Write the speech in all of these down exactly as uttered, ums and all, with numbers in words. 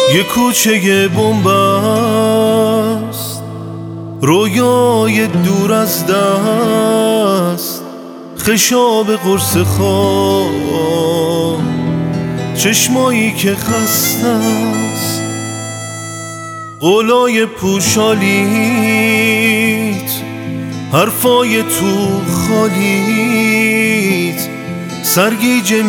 یه کوچه بنبست، رویای دور از دست، خشاب قرص خواب، چشمایی که خسته است، قولای پوشالیت، حرفای تو خالیت، سرگیجه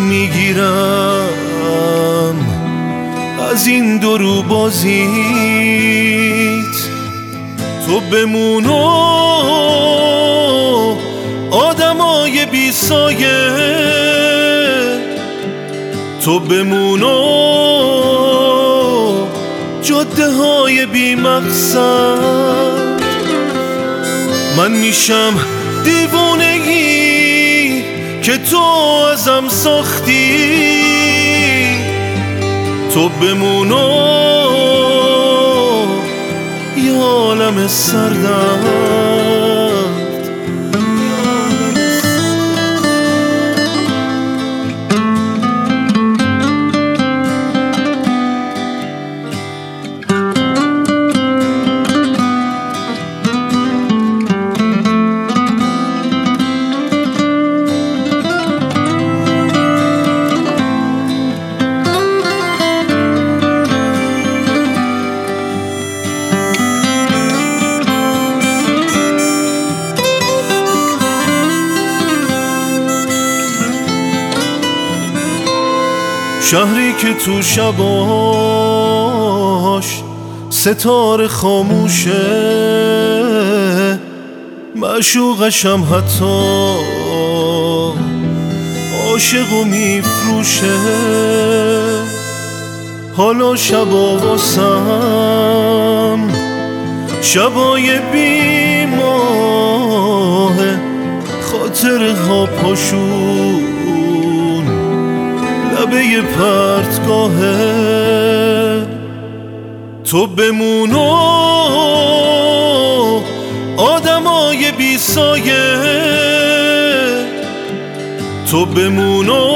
میگیرم از این درو بازیت. تو بمونو آدمای بی سایه، تو بمونو جاده های بی مقصد. من میشم دیوونگی که تو ازم ساختی، تو بمونو یه عالم سردرد. شهری که تو شباش ستاره خاموشه، معشوقشم حتی عاشق و میفروشه. حالا شبا واسم شبای بی ماه، خاطره ها پاشون لبه پرتگاهه. تو بمونو آدمای بی سایه، تو بمونو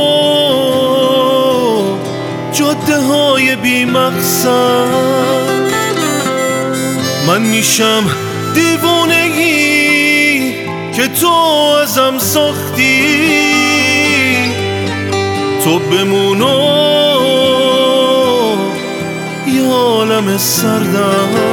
جاده های بی مقصد. من میشم دیوونگی که تو ازم ساختی، تو بمونو یه عالم سردرد.